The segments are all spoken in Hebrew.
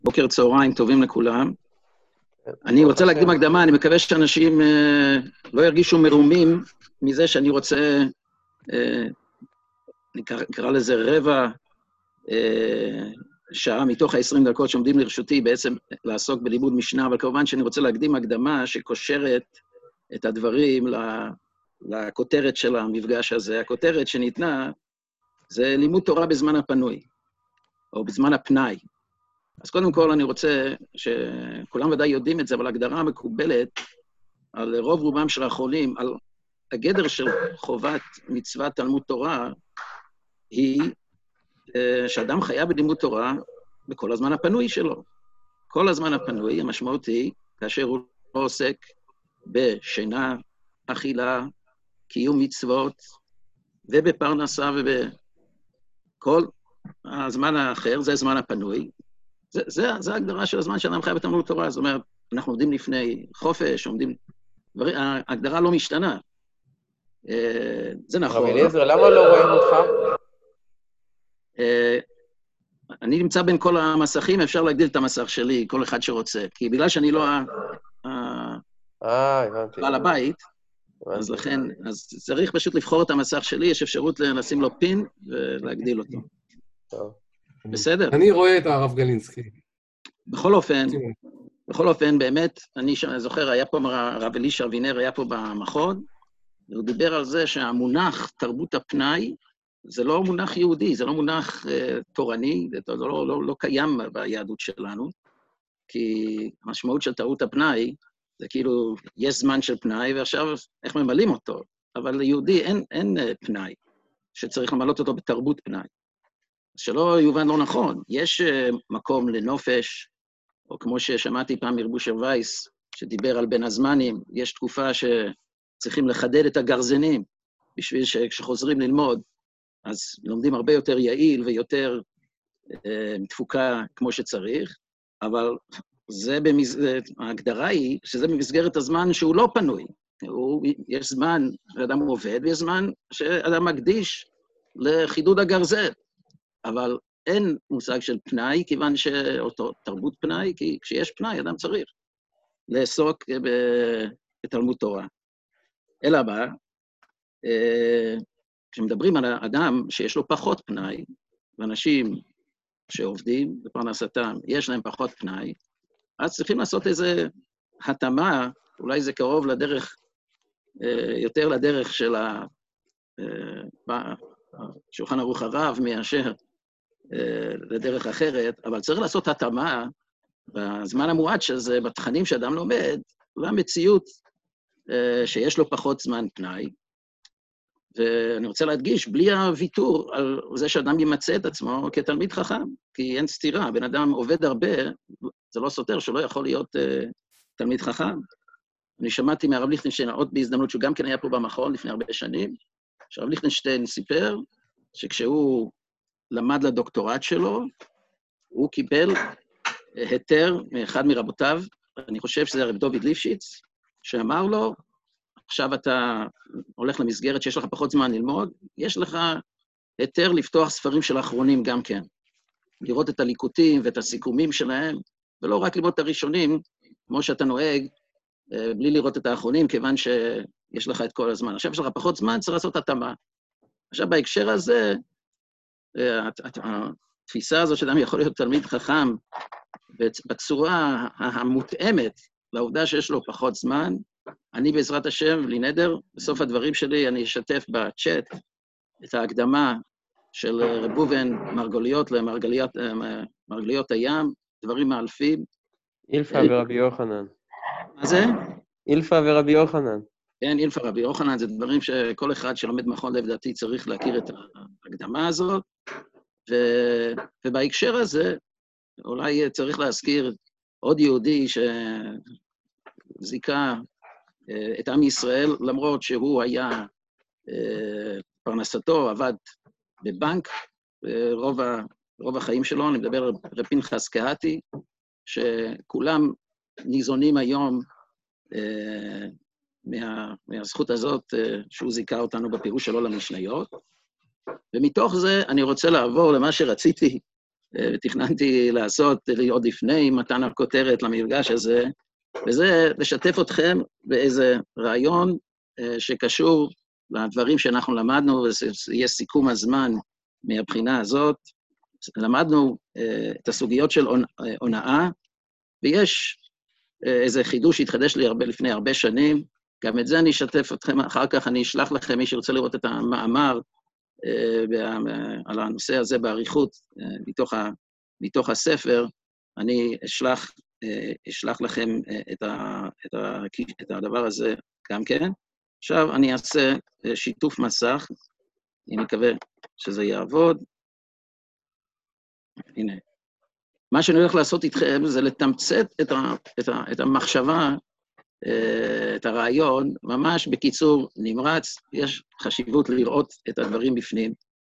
בוקר צהריים טובים לכולם. אני רוצה להקדים הקדמה, אני מקווה שאנשים לא ירגישו מרומים מזה שאני רוצה, נקרא לזה רבע שעה מתוך ה-20 דקות שעומדים לרשותי בעצם לעסוק בלימוד משנה, אבל כמובן שאני רוצה להקדים הקדמה שקושרת את הדברים לכותרת של המפגש הזה. הכותרת שניתנה זה לימוד תורה בזמן הפנוי, או בזמן הפנאי. אז קודם כל אני רוצה שכולם ודאי יודעים את זה, אבל ההגדרה המקובלת על רוב רובם של החולים, על הגדר של חובת מצוות תלמוד תורה, היא שאדם חייב בלימוד תורה בכל הזמן הפנוי שלו. כל הזמן הפנוי, המשמעות היא, כאשר הוא לא עוסק בשינה, אכילה, קיום מצוות, ובפרנסה ובכל הזמן האחר, זה הזמן הפנוי. זה ההגדרה של הזמן שאדם חייב בתלמוד תורה. זאת אומרת, אנחנו עומדים לפני חופש, ההגדרה לא משתנה. זה נכון. רב אליעזר, למה לא רואים אותך? אני נמצא בין כל המסכים, אפשר להגדיל את המסך שלי, כל אחד שרוצה. כי בגלל שאני לא בעל הבית, אז לכן, אז צריך פשוט לבחור את המסך שלי, יש אפשרות לשים לו פין ולהגדיל אותו. בסדר? אני רואה את הרב גלינסקי. בכל אופן, באמת, אני זוכר, היה פה הרב אלישע אבינר, היה פה במכון, הוא דיבר על זה שהמונח תרבות הפנאי, זה לא מונח יהודי, זה לא מונח תורני, זה לא קיים ביהדות שלנו, כי המשמעות של תרבות הפנאי, זה כאילו, יש זמן של פנאי, ועכשיו איך ממלאים אותו, אבל ליהודי אין פנאי, שצריך למלות אותו בתרבות פנאי. שלא יובן לא נכון, יש מקום לנופש, או כמו ששמעתי פעם מרבושר וייס, שדיבר על בין הזמנים, יש תקופה שצריכים לחדד את הגרזנים, בשביל שכשחוזרים ללמוד, אז לומדים הרבה יותר יעיל ויותר תפוקה כמו שצריך, אבל ההגדרה היא שזה במסגרת הזמן שהוא לא פנוי. יש זמן שאדם עובד, ויש זמן שאדם מקדיש לחידוד הגרזן. אבל אין מושג של פנאי, כיוון שאותו תרבות פנאי, כי כשיש פנאי, אדם צריך לעסוק בתלמוד תורה. אלא מה, כשמדברים על האדם שיש לו פחות פנאי, ואנשים שעובדים בפרנסתם, יש להם פחות פנאי, אז צריכים לעשות איזו התאמה, אולי זה קרוב לדרך, יותר לדרך של שולחן ערוך הרב מאשר לדרך אחרת, אבל צריך לעשות התאמה בזמן המועט שזה, בתכנים שאדם לומד, והמציאות שיש לו פחות זמן פנאי. ואני רוצה להדגיש, בלי הוויתור על זה שאדם ימצא את עצמו כתלמיד חכם, כי אין סתירה, בן אדם עובד הרבה, זה לא סותר שלא יכול להיות תלמיד חכם. אני שמעתי מהרב ליכטנשטיין עוד בהזדמנות, שהוא גם כן היה פה במכון לפני הרבה שנים, שהרב ליכטנשטיין סיפר שכשהוא למד לדוקטורט שלו, הוא קיבל היתר מאחד מרבותיו, אני חושב שזה הרב דוד ליפשיץ, שאמר לו, עכשיו אתה הולך למסגרת שיש לך פחות זמן ללמוד, יש לך היתר לפתוח ספרים של האחרונים גם כן, לראות את הליקוטים ואת הסיכומים שלהם, ולא רק ללמוד את הראשונים, כמו שאתה נוהג, בלי לראות את האחרונים, כיוון שיש לך את כל הזמן. עכשיו יש לך פחות זמן, צריך לעשות התאמה. עכשיו בהקשר הזה, התפיסה הזו שאדם יכול להיות תלמיד חכם בצורה המותאמת לעובדה שיש לו פחות זמן, אני בעזרת השם, בלי נדר, בסוף הדברים שלי אני אשתף בצ'אט את ההקדמה של רב ראובן מרגליות למרגליות הים, דברים מאלפים. אילפה ורבי יוחנן. מה זה? אילפה ורבי יוחנן. כן, אילפה ורבי יוחנן, זה דברים שכל אחד שלומד מכון לב דתי צריך להכיר את ההקדמה הזאת, ובהקשר הזה, אולי צריך להזכיר עוד יהודי שזיקה את עם ישראל, למרות שהוא היה פרנסתו, עבד בבנק, רוב החיים שלו, אני מדבר על רב פנחס קהתי, שכולם ניזונים היום מהזכות הזאת שהוא זיכה אותנו בפירוש שלו למשניות, ומתוך זה אני רוצה לעבור למה שרציתי ותכננתי לעשות עוד לפני מתן הכותרת למפגש הזה, וזה לשתף אתכם באיזה רעיון שקשור לדברים שאנחנו למדנו, וזה יהיה סיכום הזמן מהבחינה הזאת. למדנו את הסוגיות של הונאה, ויש איזה חידוש שהתחדש לי לפני הרבה שנים, גם את זה אני אשתף אתכם, אחר כך אני אשלח לכם, מי שרוצה לראות את המאמר על הנושא הזה בעריכות, מתוך הספר, אני אשלח לכם את הדבר הזה גם כן. עכשיו אני אעשה שיתוף מסך, אני מקווה שזה יעבוד. הנה. מה שאני הולך לעשות איתכם זה לתמצת את המחשבה, את הרעיון, ממש בקיצור נמרץ, יש חשיבות לראות את הדברים בפנים.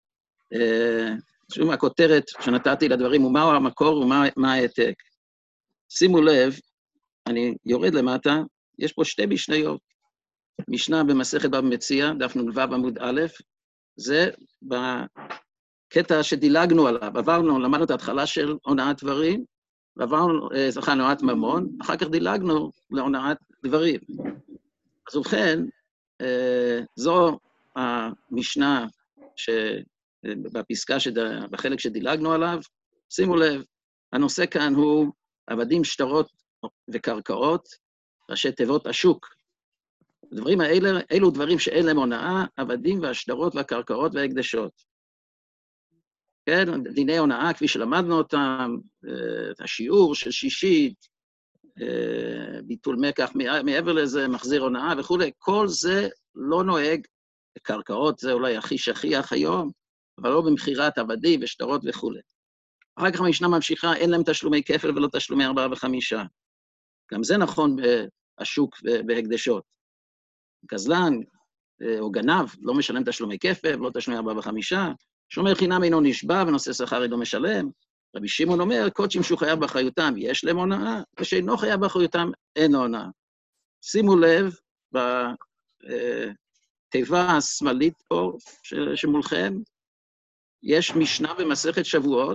שום הכותרת שנתתי לדברים הוא מהו המקור ומה העתק. שימו לב, אני יורד למטה, יש פה שתי משניות. משנה במסכת בבא מציעא, דף נ"ו עמוד א', זה בקטע שדילגנו עליו, למדנו את ההתחלה של הונאת דברים, ועברנו, הונאת ממון, אחר כך דילגנו להונאת דברים. אז ובכן, זו המשנה בפסקה, בחלק שדילגנו עליו, שימו לב, הנושא כאן הוא עבדים, שטרות וקרקעות, ראשי תיבות השוק. הדברים האלה, אלו דברים שאין להם הונאה, עבדים והשטרות והקרקעות וההקדשות. כן, דיני הונאה, כפי שלמדנו אותם, את השיעור של שישית, ביטול מקח, מעבר לזה, מחזיר הונאה וכו', כל זה לא נוהג, קרקעות זה אולי הכי שכיח היום, אבל לא במחירת עבדים ושטרות וכו'. אחר כך המשנה ממשיכה, אין להם תשלומי כפל ולא תשלומי 4 ו5. גם זה נכון בשוק בהקדשות. גזלן או גנב לא משלם תשלומי כפל ולא תשלומי 4 ו5, שומר חינם אינו נשבע ונושא שכר אינו משלם. רבי שמעון אומר, קודשים שהוא חייב באחריותם יש להם הונאה, ושאינו חייב באחריותם אין הונאה. שימו לב בתיבה השמאלית פה שמולכם, יש משנה במסכת שבועות,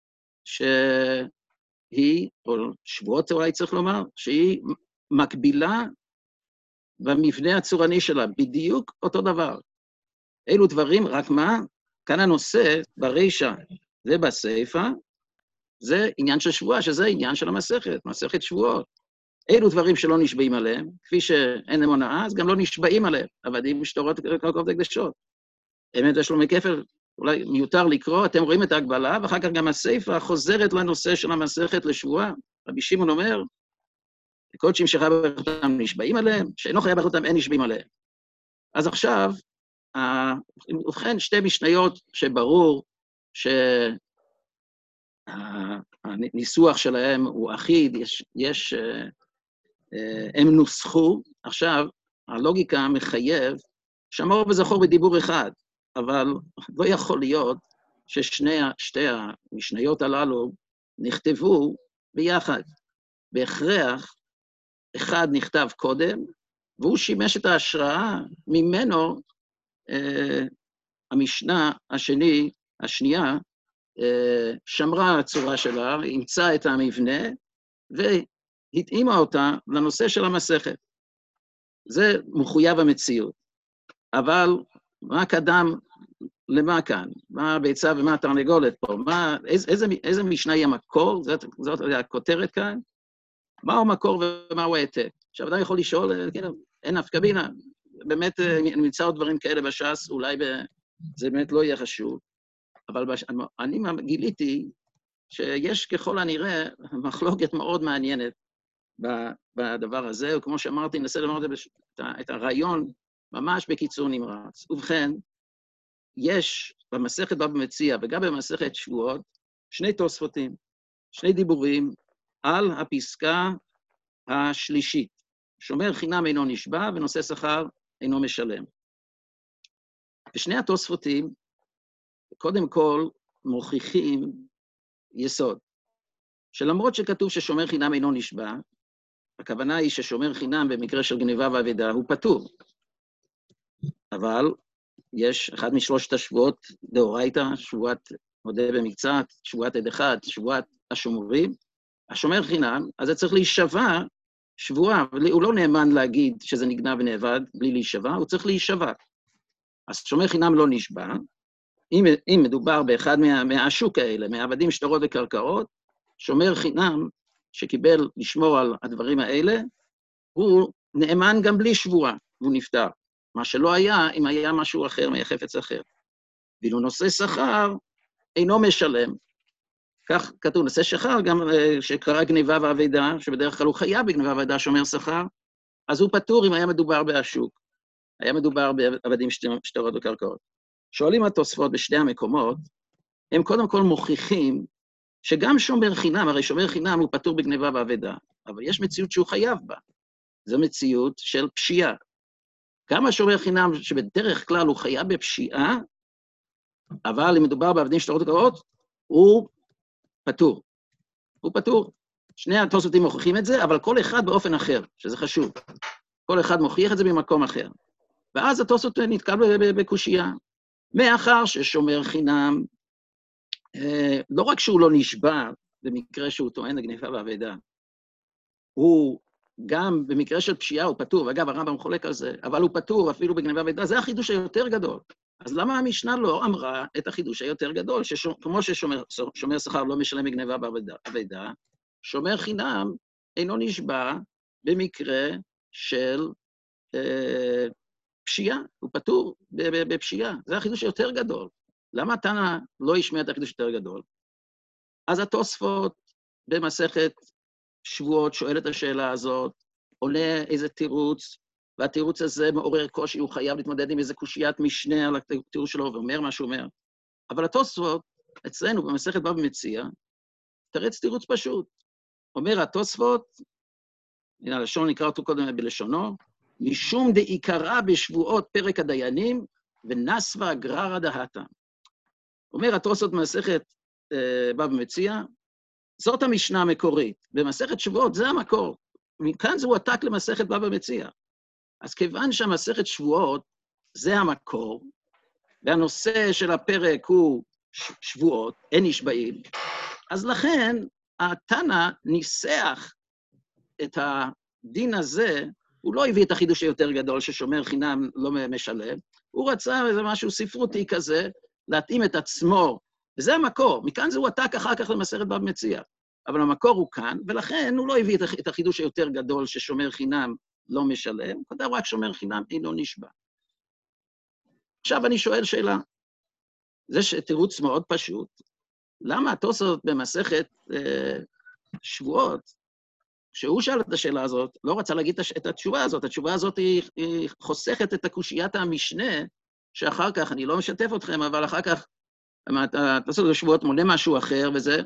שהיא, או שבועות אולי צריך לומר, שהיא מקבילה במבנה הצורני שלה, בדיוק אותו דבר. אלו דברים, רק מה? כאן הנושא ברישה ובסייפה, זה עניין של שבועה, שזה עניין של המסכת, מסכת שבועות. אלו דברים שלא נשבעים עליהם, כפי שאין להם הונאה, אז גם לא נשבעים עליהם, עבדים ושטרות וקרקעות והקדשות. אמת תשלומי כפל, אולי מיותר לקרוא, אתם רואים את ההגבלה, ואחר כך גם הסייפה חוזרת לנושא של המסכת לשבועה. רבי שמעון אומר, קודשים שחייב באחריותם נשבעים עליהם, שאינו חייב באחריותם אין נשבעים עליהם. אז עכשיו, ובכן שתי משניות שברור שהניסוח שלהם הוא אחיד, הם נוסחו, עכשיו הלוגיקה מחייב, שמור וזכור בדיבור אחד, אבל לא יכול להיות ששתי המשניות הללו נכתבו ביחד. בהכרח, אחד נכתב קודם, והוא שימש את ההשראה ממנו, המשנה השנייה, שמרה הצורה שלה, אימצה את המבנה, והתאימה אותה לנושא של המסכת. זה מחויב המציאות. אבל מה קדם למה כאן? מה הביצה ומה התרנגולת פה? איזה משנה היא המקור? זאת הכותרת כאן? מהו המקור ומהו העתק? עכשיו, אדם יכול לשאול, אין נפקא מינה. באמת נמצא עוד דברים כאלה בש"ס, אולי זה באמת לא יהיה חשוב. אבל אני גיליתי שיש ככל הנראה מחלוקת מאוד מעניינת בדבר הזה, וכמו שאמרתי, ננסה לומר את הרעיון ממש בקיצור נמרץ. ובכן, יש במסכת בבא מציעא וגם במסכת שבועות שני תוספותים, שני דיבורים על הפסקה השלישית. שומר חינם אינו נשבע ונושא שכר אינו משלם. ושני התוספותים, קודם כל, מוכיחים יסוד, שלמרות שכתוב ששומר חינם אינו נשבע, הכוונה היא ששומר חינם במקרה של גניבה ואבדה הוא פטור. אבל יש אחד משלושת השבועות דאורייתא, שבועת מודה במקצת, שבועת עד אחד, שבועת השומרים, השומר חינם, אז זה צריך להישבע שבועה, הוא לא נאמן להגיד שזה נגנב ונאבד בלי להישבע, הוא צריך להישבע. אז שומר חינם לא נשבע, אם מדובר באחד מהשוק האלה, מהעבדים, שטרות וקרקעות, שומר חינם שקיבל לשמור על הדברים האלה, הוא נאמן גם בלי שבועה, והוא נפטר. מה שלא היה, אם היה משהו אחר, חפץ אחר. ואילו נושא שכר אינו משלם. כך כתוב, נושא שכר, גם שקרא גניבה ועבדה, שבדרך כלל הוא חייב בגניבה ועבדה שומר שכר, אז הוא פטור אם היה מדובר בהשוק. היה מדובר בעבדים, שטרות וקרקעות. שואלים התוספות בשתי המקומות, הם קודם כל מוכיחים שגם שומר חינם, הרי שומר חינם הוא פטור בגניבה ועבדה, אבל יש מציאות שהוא חייב בה. זו מציאות של פשיעה. גם השומר חינם שבדרך כלל הוא חייב בפשיעה, אבל אם מדובר בעבדים, שטרות וקרקעות, הוא פטור. הוא פטור. שני התוספותים מוכיחים את זה, אבל כל אחד באופן אחר, שזה חשוב. כל אחד מוכיח את זה במקום אחר. ואז התוספות נתקל בקושייה. מאחר ששומר חינם, לא רק שהוא לא נשבע במקרה שהוא טוען לגניבה ועבדה, הוא גם במקרה של פשיעה הוא פטור, ואגב הרמב"ם חולק על זה, אבל הוא פטור אפילו בגניבה ועבדה, זה החידוש היותר גדול. אז למה המשנה לא אמרה את החידוש היותר גדול, כמו ששומר שכר לא משלם בגניבה ועבדה, שומר חינם אינו נשבע במקרה של פשיעה, הוא פטור בפשיעה, זה החידוש היותר גדול. למה תנא לא ישמע את החידוש היותר גדול? אז התוספות במסכת שבועות שואל את השאלה הזאת, עולה איזה תירוץ, והתירוץ הזה מעורר קושי, הוא חייב להתמודד עם איזה קושיית משנה על התירוץ שלו, ואומר מה שהוא אומר. אבל התוספות, אצלנו במסכת בבא מציעא, תרץ תירוץ פשוט. אומר התוספות, הנה הלשון נקרא אותו קודם בלשונו, משום דעיקרא בשבועות פרק הדיינים, ונסבה גררא דהתא. אומר התוספות במסכת בבא מציעא, זאת המשנה המקורית. במסכת שבועות זה המקור. מכאן זה הועתק למסכת בבא מציעא. אז כיוון שהמסכת שבועות זה המקור, והנושא של הפרק הוא שבועות, אין נשבעים, אז לכן התנא ניסח את הדין הזה, הוא לא הביא את החידוש היותר גדול ששומר חינם לא משלם, הוא רצה איזה משהו ספרותי כזה, להתאים את עצמו, וזה המקור, מכאן זה הועתק אחר כך למסכת בבא מציעא, אבל המקור הוא כאן, ולכן הוא לא הביא את החידוש היותר גדול ששומר חינם לא משלם, כתב רק שומר חינם אינו נשבע. עכשיו אני שואל שאלה, זה תירוץ מאוד פשוט, למה התוספות במסכת שבועות, כשהוא שאל את השאלה הזאת, לא רצה להגיד את התשובה הזאת, התשובה הזאת היא חוסכת את הקושיית המשנה, שאחר כך, אני לא משתף אתכם, אבל אחר כך, התוספות בשבועות מונה משהו אחר, וזה,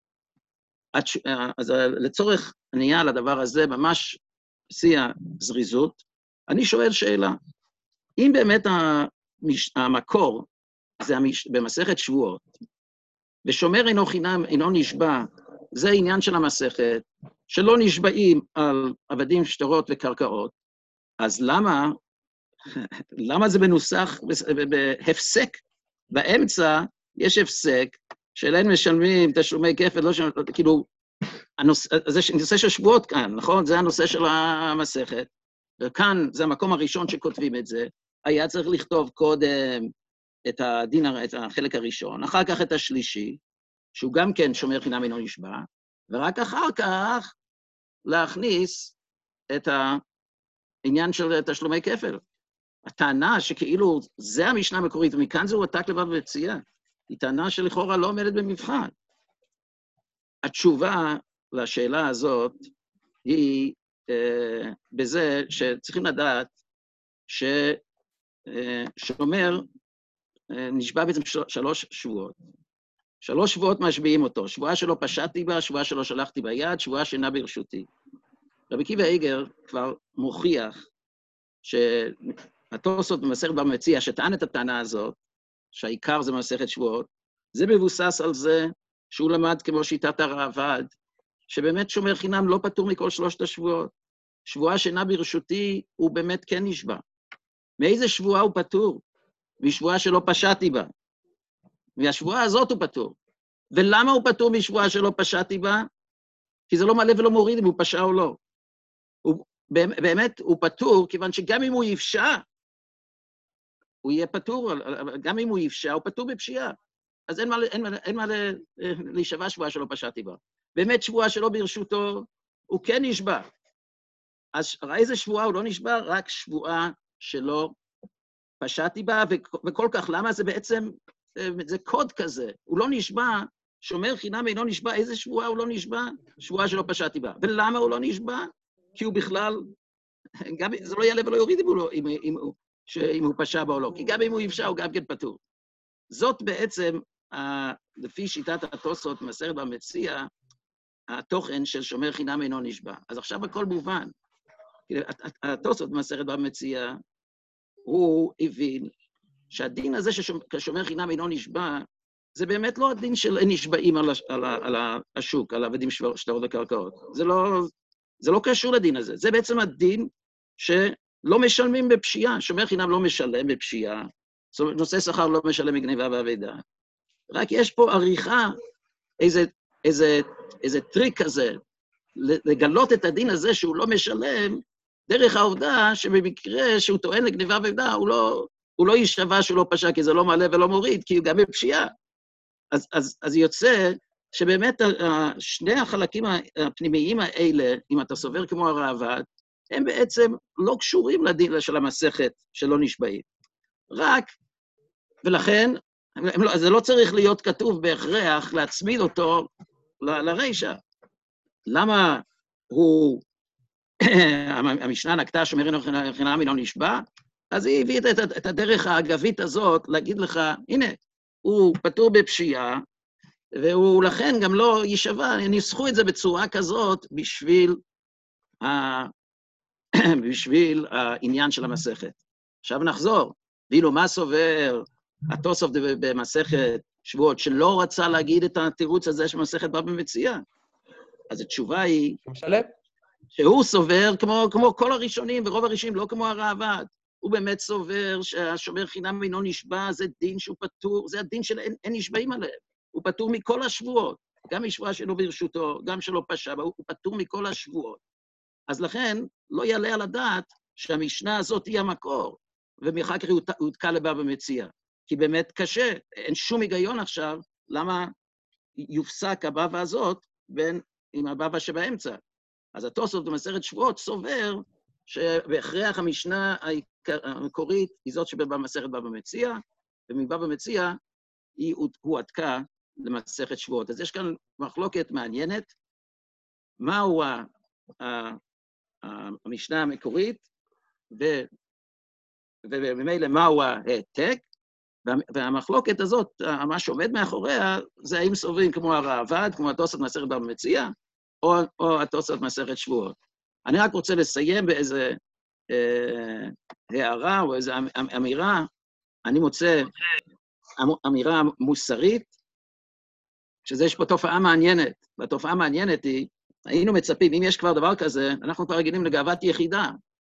אז לצורך ענייה לדבר הזה, ממש בשיא הזריזות, אני שואל שאלה, אם באמת המקור זה במסכת שבועות, ושומר אינו חינם, אינו נשבע, זה העניין של המסכת, שלא נשבעים על עבדים, שטרות וקרקעות, אז למה זה מנוסח בהפסק? באמצע יש הפסק, שאליהם משלמים תשלומי כפל, לא משלמים, כאילו, זה נושא של שבועות כאן, נכון? זה הנושא של המסכת, וכאן זה המקום הראשון שכותבים את זה, היה צריך לכתוב קודם את הדין, את החלק הראשון, אחר כך את השלישי, שהוא גם כן שומר חינם אינו נשבע, ורק אחר כך להכניס את העניין של תשלומי כפל. הטענה שכאילו זה המשנה המקורית, ומכאן זה הועתק לבבא מציעא, היא טענה שלכאורה לא עומדת במבחן. התשובה לשאלה הזאת היא בזה שצריכים לדעת ששומר נשבע בעצם 3 שבועות. 3 שבועות משביעים אותו, שבועה שלא פשעתי בה, שבועה שלא שלחתי ביד, שבועה שאינה ברשותי. רבי עקיבא איגר כבר מוכיח שהתוספות במסכת בבא מציעא, שטען את הטענה הזאת, שהעיקר זה מסכת שבועות, זה מבוסס על זה שהוא למד כמו שיטת הראב"ד, שבאמת שומר חינם לא פטור מכל 3 השבועות. שבועה שאינה ברשותי הוא באמת כן נשבע. מאיזה שבועה הוא פטור? משבועה שלא פשעתי בה. מהשבועה הזאת הוא פטור. ולמה הוא פטור משבועה שלא פשעתי בה? כי זה לא מעלה ולא מוריד אם הוא פשע או לא. באמת הוא פטור, כיוון שגם אם הוא יפשע, הוא יהיה פטור, גם אם הוא יפשע, הוא פטור בפשיעה. אז אין מה להישבע שבועה שלא פשעתי בה. באמת שבועה שלא ברשותו, הוא כן נשבע. אז איזה שבועה הוא לא נשבע? רק שבועה שלא פשעתי בה, וכל כך למה זה בעצם, זה קוד כזה. הוא לא נשבע, שומר חינם אינו נשבע, איזה שבועה הוא לא נשבע? שבועה שלא פשעתי בה. ולמה הוא לא נשבע? כי הוא בכלל, גם זה לא יעלה ולא יוריד אם הוא פשע בה או לא, כי גם אם הוא יפשע הוא גם כן פטור. זאת בעצם, לפי שיטת התוספות מסכת במציע, התוכן של שומר חינם אינו נשבע. אז עכשיו הכל מובן. התוספות מסכת במציע, הוא הבין שהדין הזה ששומר חינם אינו נשבע, זה באמת לא הדין של נשבעים על השוק, על העבדים שטרות וקרקעות. זה לא קשור לדין הזה. זה בעצם הדין שלא משלמים בפשיעה. שומר חינם לא משלם בפשיעה. נושא שכר לא משלם מגניבה ועבדה. רק יש פה עריכה, איזה טריק כזה, לגלות את הדין הזה שהוא לא משלם, דרך העובדה שבמקרה שהוא טוען לגניבה ועבדה, הוא לא יישבע שהוא לא פשע, כי זה לא מעלה ולא מוריד, כי הוא גם בפשיעה. אז יוצא שבאמת שני החלקים הפנימיים האלה, אם אתה סובר כמו הראב"ד, הם בעצם לא קשורים לדין של המסכת שלא נשבעים. רק, ולכן, זה לא צריך להיות כתוב בהכרח להצמיד אותו לרישא. למה המשנה נקטה שומר חינם אינו נשבע? אז היא הביאה את הדרך האגבית הזאת להגיד לך, הנה, הוא פטור בפשיעה, והוא לכן גם לא יישבע, ניסחו את זה בצורה כזאת בשביל העניין של המסכת. עכשיו נחזור, ואילו מה סובר התוספות במסכת שבועות, שלא רצה להגיד את התירוץ הזה שמסכת בבא מציעא? אז התשובה היא, שהוא סובר כמו כל הראשונים, ורוב הראשונים לא כמו הראב"ד. הוא באמת סובר שהשומר חינם אינו נשבע, זה דין שהוא פטור, זה הדין של אין נשבעים עליהם. הוא פטור מכל השבועות, גם משבועה שלא ברשותו, גם שלא פשע, הוא פטור מכל השבועות. אז לכן לא יעלה על הדעת שהמשנה הזאת היא המקור, ומאחר כך הוא הותקע לבבא מציעא. כי באמת קשה, אין שום היגיון עכשיו, למה יופסק הבבא הזאת עם הבבא שבאמצע. אז התוספות במסכת שבועות סובר שבהכרח המשנה המקורית היא זאת שבמסכת בבא מציעא, ומבבא מציעא הוא הותקע למסכת שבועות. אז יש כאן מחלוקת מעניינת, מהו המשנה המקורית, וממילא מהו העתק, והמחלוקת הזאת, מה שעומד מאחוריה, זה האם סוברים כמו הראב"ד, כמו התוספות מסכת בבא מציעא, או התוספות מסכת שבועות. אני רק רוצה לסיים באיזה הערה או איזו אמירה, אני מוצא אמירה מוסרית, שזה יש פה תופעה מעניינת, והתופעה המעניינת היא, היינו מצפים, אם יש כבר דבר כזה, אנחנו כבר רגילים לגאוות יחידה,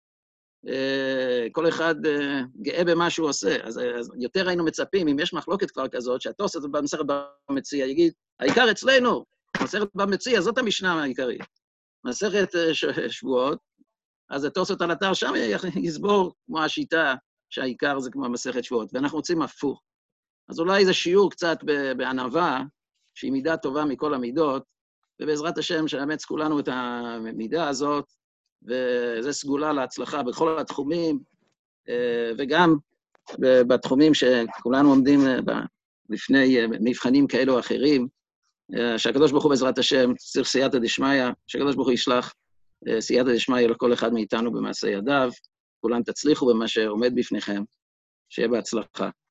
כל אחד גאה במה שהוא עושה, אז יותר היינו מצפים, אם יש מחלוקת כבר כזאת, שהתוספות במסכת בבא מציעא יגיד, העיקר אצלנו, מסכת בבא מציעא, זאת המשנה העיקרית. מסכת שבועות, אז התוספות על אתר שם יסבור כמו השיטה שהעיקר זה כמו מסכת שבועות, ואנחנו רוצים הפוך. אז אולי זה שיעור קצת בענווה, שהיא מידה טובה מכל המידות, ובעזרת השם שנאמץ כולנו את המידה הזאת, וזה סגולה להצלחה בכל התחומים, וגם בתחומים שכולנו עומדים לפני מבחנים כאלו או אחרים, שהקדוש ברוך הוא בעזרת השם צריך סייעתא דשמיא, שהקדוש ברוך הוא ישלח סייעתא דשמיא לכל אחד מאיתנו במעשה ידיו, כולם תצליחו במה שעומד בפניכם, שיהיה בהצלחה.